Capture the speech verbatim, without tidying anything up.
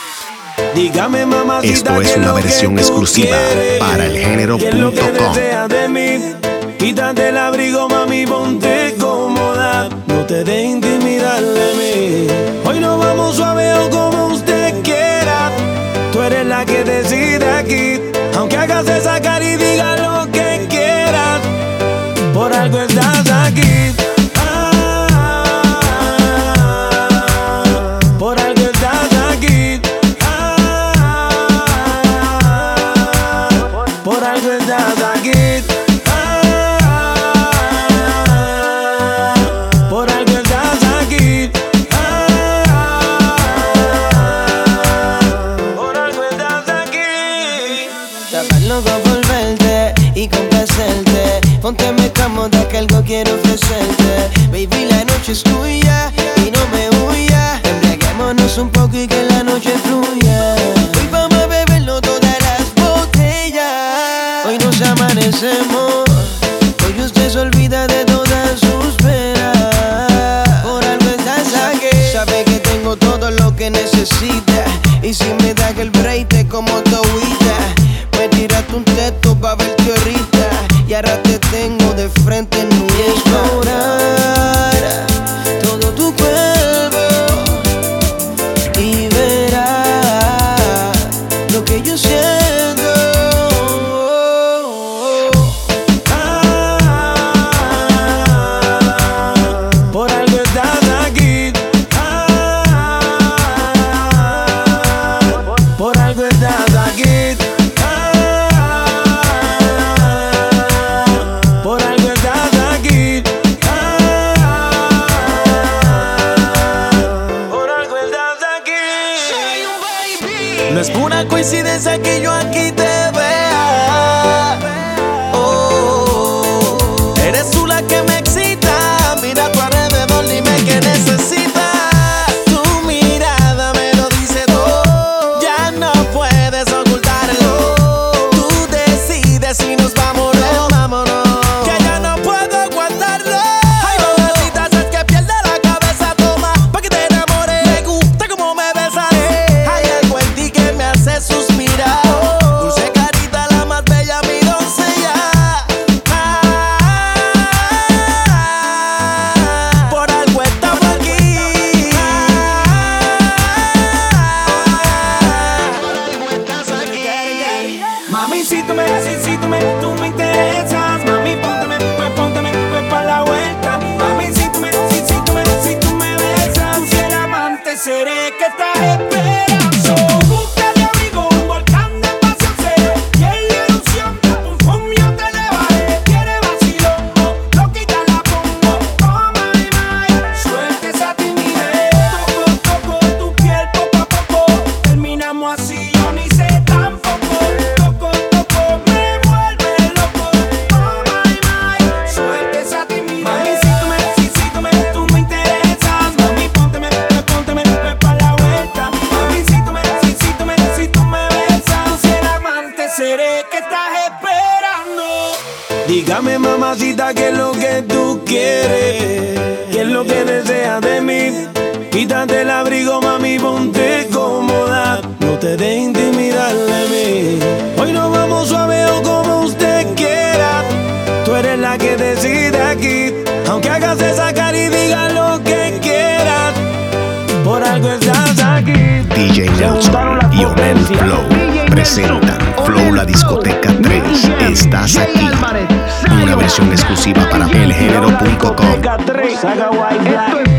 Dígame, mamacita, esto es una versión exclusiva para el género punto com. Quítate el abrigo, mami, ponte cómoda. No te de intimidar de mí. Hoy nos vamos suave o como usted quiera. Tú eres la que decide aquí. Aunque hagas esa cara y digas lo que quieras, por algo estás aquí. Ah, por algo estás aquí. Ah, por algo estás aquí. Pónteme cómoda que algo quiero ofrecerte. Baby, la noche es tuya y no me huya. Embriaguémonos un poco y que la noche fluya. Hoy vamos a beberlo todas las botellas. Hoy nos amanecemos. Hoy usted se olvida de todas sus penas. Por algo estás aquí. Sabe que tengo todo lo que necesita. Y si me das el break te como towita. Me tiraste un texto pa' verte ahorita. Y ahora te tengo de frente en mi explorar todo tu cuerpo y verás lo que yo siento. Ah, por algo estás aquí. Ah, por algo estás aquí. No es pura coincidencia que yo aquí te vea. Oh, eres tú la que me excita. Mira a tu alrededor, dime qué necesitas. Tu mirada me lo dice todo. Ya no puedes ocultarlo. Tú decides si nos vamos o no. Vámonos, que ya no puedo aguantarlo. Ay, mamacita, es que pierde la cabeza. Toma, pa' que te enamores. Me gusta como me besas. Hay algo en ti que me hace suspirar. Dulce carita, la más bella, mi doncella. Ah, por algo estamos aquí. Mami, si tú me haces, si tú me, tú me interesas. Mami, póntame, pues póntame, pues pa' la vuelta. Mami, si tú me, si, si tú me, si tú me besas, si el amante seré que estás esperando. Búscate abrigo, un volcán de pasión seré. Y en la ilusión de pum pum yo te llevaré. Quiere vacilón, oh, loquita la pongo. Oh my my, suelta esa timidez. Toco, toco tu piel poco a poco. Terminamos así, yo ni sé tampoco. Toco, toco, me vuelve loco. Oh my my, suelta esa timidez. Mami, si tú me, si, si tú me, tú me interesas. Mami, pónteme, pues pónteme, pues pa' la vuelta. Mami, si tú me, si, si tú me, si tú me besas, si el amante seré que estás esperando. Dígame, mamacita, qué es lo que tú quieres, qué es lo que deseas de mí. Quítate el abrigo, mami, ponte cómoda. No te de intimidar de mí. Hoy nos vamos suave o como usted quiera. Tú eres la que decide aquí. Aunque hagas esa cara y digas lo que quieras, por algo estás aquí. D J Nelson y Onel Flow presentan Flow La Discoteca tres. Estás aquí. Una versión exclusiva para el género punto com. Esto es